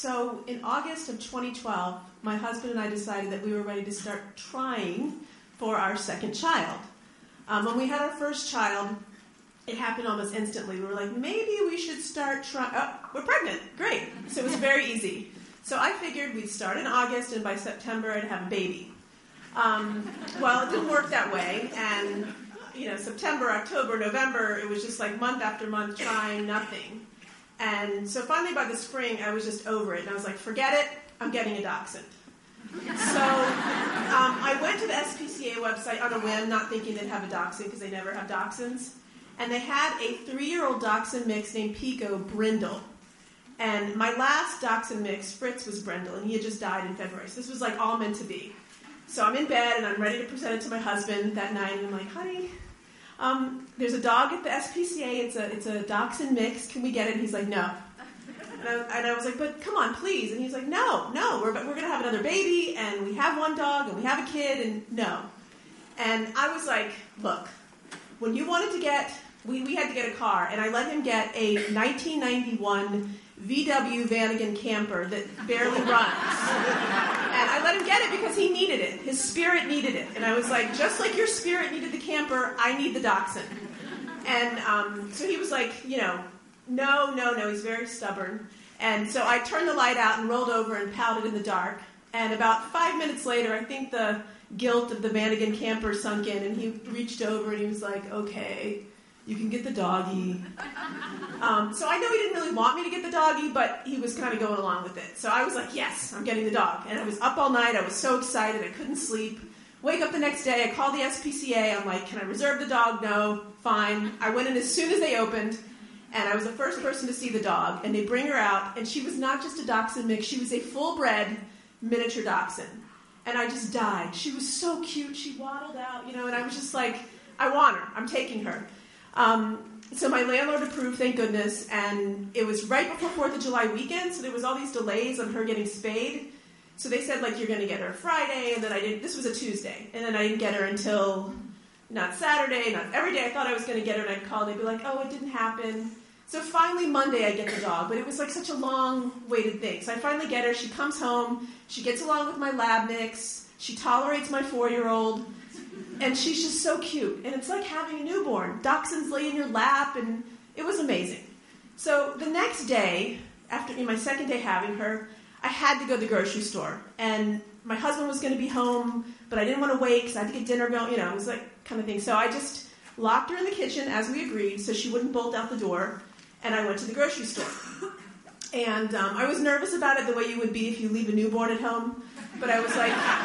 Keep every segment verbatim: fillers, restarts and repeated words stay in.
so in August of twenty twelve, my husband and I decided that we were ready to start trying for our second child. Um, when we had our first child, it happened almost instantly. We were like, maybe we should start trying. Oh, we're pregnant. Great. So it was very easy. So I figured we'd start in August, and by September I'd have a baby. Um, well, it didn't work that way, and you know, September, October, November, it was just like month after month trying, nothing. And so finally by the spring, I was just over it, and I was like, forget it, I'm getting a dachshund. So um, I went to the S P C A website on a whim, not thinking they'd have a dachshund, because they never have dachshunds. And they had a three-year-old dachshund mix named Pico, Brindle. And my last dachshund mix, Fritz, was Brindle, and he had just died in February. So this was like all meant to be. So I'm in bed, and I'm ready to present it to my husband that night, and I'm like, honey, um, there's a dog at the S P C A. It's a it's a dachshund mix. Can we get it? And he's like, no. And I, and I was like, but come on, please. And he's like, no, no, we're we're going to have another baby, and we have one dog, and we have a kid, and no. And I was like, look, when you wanted to get, we, we had to get a car, and I let him get a nineteen ninety-one V W Vanagon camper that barely runs. And I let him get it because he needed it. His spirit needed it. And I was like, just like your spirit needed the camper, I need the dachshund. And um, so he was like, you know, no, no, no. He's very stubborn. And so I turned the light out and rolled over and pouted in the dark. And about five minutes later, I think the guilt of the Vanagon camper sunk in, and he reached over and he was like, okay, you can get the doggy. Um, so I know he didn't really want me to get the doggy, but he was kind of going along with it. So I was like, yes, I'm getting the dog. And I was up all night. I was so excited. I couldn't sleep. Wake up the next day. I called the S P C A. I'm like, can I reserve the dog? No. Fine. I went in as soon as they opened, and I was the first person to see the dog. And they bring her out, and she was not just a dachshund mix. She was a full-bred miniature dachshund. And I just died. She was so cute. She waddled out, you know, and I was just like, I want her. I'm taking her. Um, so my landlord approved, thank goodness, and it was right before fourth of July weekend, so there was all these delays on her getting spayed. So they said, like, you're going to get her Friday, and then I didn't, this was a Tuesday, and then I didn't get her until not Saturday, not every day I thought I was going to get her, and I'd call, and they'd be like, oh, it didn't happen. So finally Monday I get the dog, but it was like such a long-waited thing. So I finally get her, she comes home, she gets along with my lab mix, she tolerates my four-year-old, and she's just so cute. And it's like having a newborn. Dachshunds lay in your lap, and it was amazing. So the next day, after my second day having her, I had to go to the grocery store. And my husband was going to be home, but I didn't want to wait because I had to get dinner going. You know, it was like kind of thing. So I just locked her in the kitchen as we agreed so she wouldn't bolt out the door. And I went to the grocery store. And um, I was nervous about it the way you would be if you leave a newborn at home. But I was like,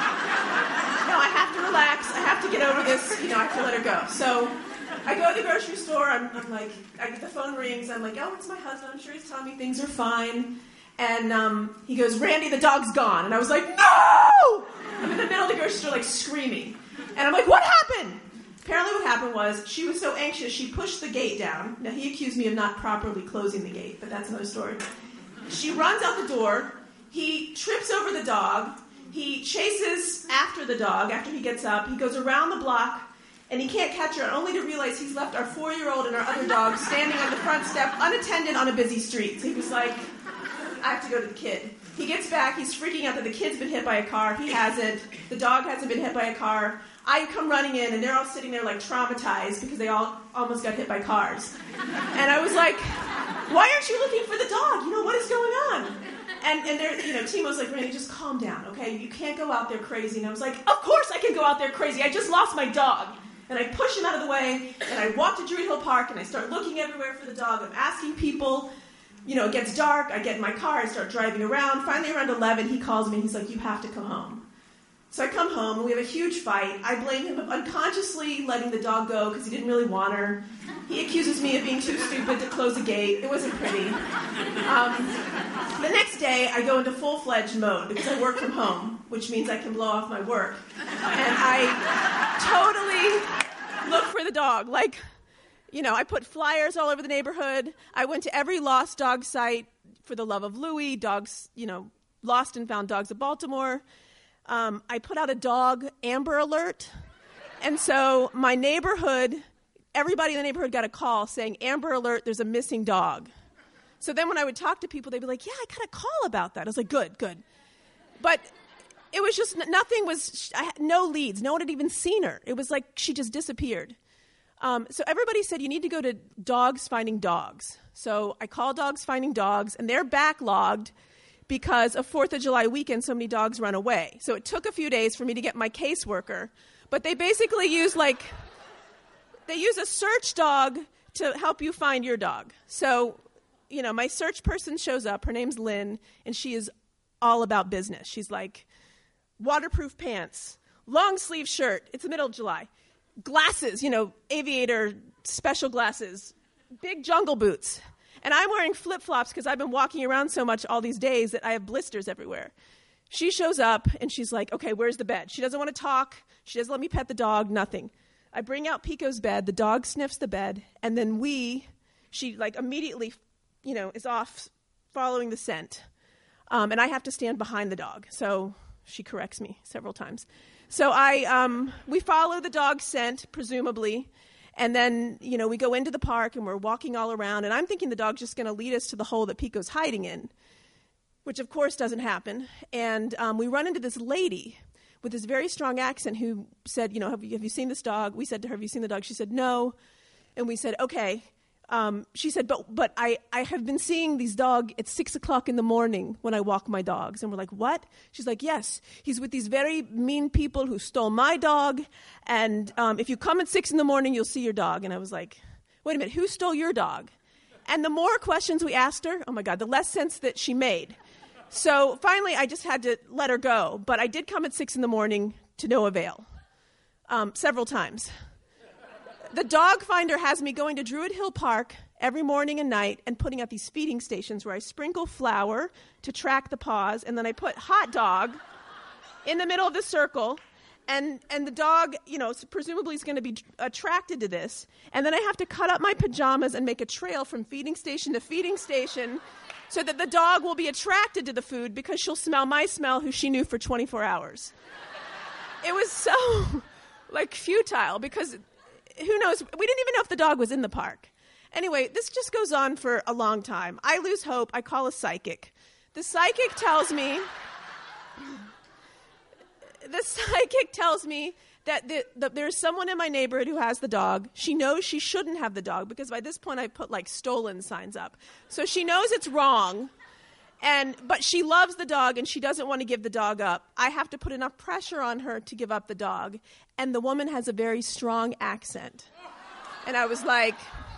no, I have to relax. I have to get over this. You know, I have to let her go. So I go to the grocery store. I'm, I'm like, I get the phone rings. I'm like, oh, it's my husband. I'm sure he's telling me things are fine. And um, he goes, Randy, the dog's gone. And I was like, no! I'm in the middle of the grocery store, like, screaming. And I'm like, what happened? Apparently what happened was she was so anxious, she pushed the gate down. Now, he accused me of not properly closing the gate, but that's another story. She runs out the door. He trips over the dog. He chases after the dog after he gets up. He goes around the block, and he can't catch her, only to realize he's left our four-year-old and our other dog standing on the front step, unattended on a busy street. So he was like, I have to go to the kid. He gets back. He's freaking out that the kid's been hit by a car. He hasn't. The dog hasn't been hit by a car. I come running in, and they're all sitting there, like, traumatized because they all almost got hit by cars. And I was like, why aren't you looking for the dog? You know, what is going on? And, and they're, you know, Timo's like, Randy, just calm down, okay? You can't go out there crazy. And I was like, of course I can go out there crazy. I just lost my dog. And I push him out of the way, and I walk to Druid Hill Park, and I start looking everywhere for the dog. I'm asking people. You know, it gets dark. I get in my car. I start driving around. Finally, around eleven, he calls me, and he's like, you have to come home. So I come home, and we have a huge fight. I blame him for unconsciously letting the dog go because he didn't really want her. He accuses me of being too stupid to close the gate. It wasn't pretty. Um, the next day, I go into full-fledged mode because I work from home, which means I can blow off my work. And I totally look for the dog. Like, you know, I put flyers all over the neighborhood. I went to every lost dog site for the love of Louie, dogs, you know, lost and found dogs of Baltimore. Um, I put out a dog Amber Alert. And so my neighborhood, everybody in the neighborhood got a call saying, Amber Alert, there's a missing dog. So then when I would talk to people, they'd be like, yeah, I got a call about that. I was like, good, good. But it was just, nothing was, I had no leads. No one had even seen her. It was like she just disappeared. Um, so everybody said, you need to go to Dogs Finding Dogs. So I called Dogs Finding Dogs, and they're backlogged because of fourth of July weekend, so many dogs run away. So it took a few days for me to get my caseworker. But they basically use like, they use a search dog to help you find your dog. So, you know, my search person shows up. Her name's Lynn, and she is all about business. She's like, waterproof pants, long sleeve shirt. It's the middle of July. Glasses, you know, aviator special glasses, big jungle boots. And I'm wearing flip-flops because I've been walking around so much all these days that I have blisters everywhere. She shows up, and she's like, okay, where's the bed? She doesn't want to talk. She doesn't let me pet the dog, nothing. I bring out Pico's bed. The dog sniffs the bed. And then we, she like immediately, you know, is off following the scent. Um, and I have to stand behind the dog. So she corrects me several times. So I, um, we follow the dog's scent, presumably. And then, you know, we go into the park and we're walking all around. And I'm thinking the dog's just going to lead us to the hole that Pico's hiding in, which of course doesn't happen. And um, we run into this lady with this very strong accent who said, you know, have you, have you seen this dog? We said to her, have you seen the dog? She said, no. And we said, okay. Um, she said, but but I, I have been seeing these dogs at six o'clock in the morning when I walk my dogs. And we're like, what? She's like, yes, he's with these very mean people who stole my dog. And um, if you come at six in the morning, you'll see your dog. And I was like, wait a minute, who stole your dog? And the more questions we asked her, oh my God, the less sense that she made. So finally, I just had to let her go. But I did come at six in the morning to no avail, um, several times. The dog finder has me going to Druid Hill Park every morning and night and putting out these feeding stations where I sprinkle flour to track the paws, and then I put hot dog in the middle of the circle, and, and the dog, you know, presumably is going to be attracted to this. And then I have to cut up my pajamas and make a trail from feeding station to feeding station so that the dog will be attracted to the food because she'll smell my smell, who she knew for twenty-four hours. It was so, like, futile because who knows? We didn't even know if the dog was in the park. Anyway, this just goes on for a long time. I lose hope. I call a psychic. The psychic tells me, the psychic tells me that the, the, there's someone in my neighborhood who has the dog. She knows she shouldn't have the dog because by this point I put like stolen signs up. So she knows it's wrong. And but she loves the dog and she doesn't want to give the dog up. I have to put enough pressure on her to give up the dog. And the woman has a very strong accent. And I was like,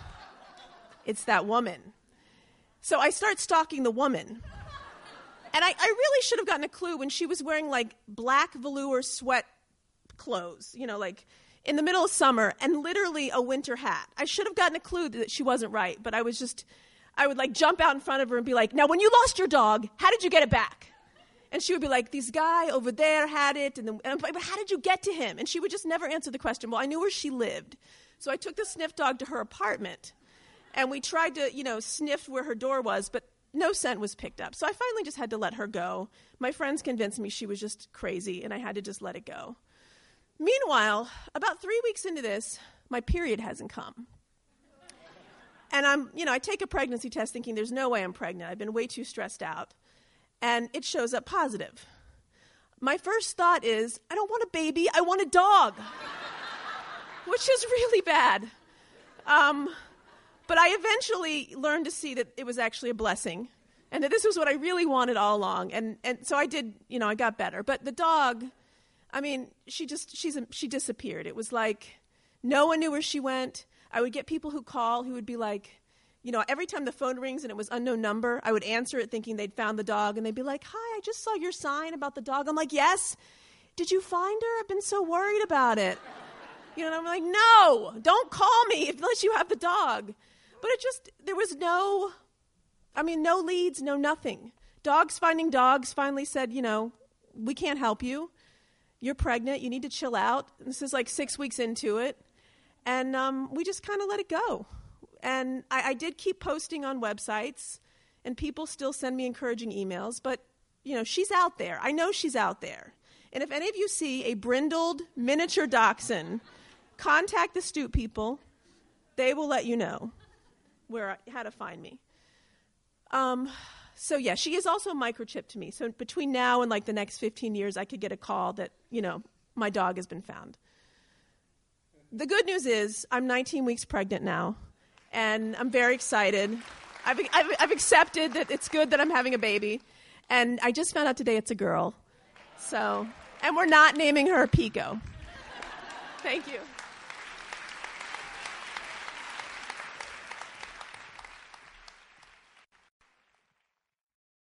it's that woman. So I start stalking the woman. And I, I really should have gotten a clue when she was wearing like black velour sweat clothes, you know, like in the middle of summer, and literally a winter hat. I should have gotten a clue that she wasn't right, but I was just... I would like jump out in front of her and be like, now when you lost your dog, how did you get it back? And she would be like, this guy over there had it. And, then, and I'm like, but how did you get to him? And she would just never answer the question. Well, I knew where she lived. So I took the sniff dog to her apartment. And we tried to, you know, sniff where her door was, but no scent was picked up. So I finally just had to let her go. My friends convinced me she was just crazy, and I had to just let it go. Meanwhile, about three weeks into this, my period hasn't come. And I'm, you know, I take a pregnancy test thinking there's no way I'm pregnant. I've been way too stressed out. And it shows up positive. My first thought is, I don't want a baby, I want a dog. Which is really bad. Um, but I eventually learned to see that it was actually a blessing. And that this was what I really wanted all along. And and so I did, you know, I got better. But the dog, I mean, she just, she's a, she disappeared. It was like, no one knew where she went. I would get people who call who would be like, you know, every time the phone rings and it was unknown number, I would answer it thinking they'd found the dog. And they'd be like, hi, I just saw your sign about the dog. I'm like, yes. Did you find her? I've been so worried about it. You know, and I'm like, no, don't call me unless you have the dog. But it just, there was no, I mean, no leads, no nothing. Dogs Finding Dogs finally said, you know, we can't help you. You're pregnant. You need to chill out. This is like six weeks into it. And um, we just kind of let it go. And I, I did keep posting on websites, and people still send me encouraging emails. But, you know, she's out there. I know she's out there. And if any of you see a brindled miniature dachshund, contact the Stoop people. They will let you know where how to find me. Um, so yeah, she is also microchipped to me. So between now and like the next fifteen years, I could get a call that, you know, my dog has been found. The good news is I'm nineteen weeks pregnant now, and I'm very excited. I've, I've, I've accepted that it's good that I'm having a baby, and I just found out today it's a girl. So, and we're not naming her Pico. Thank you.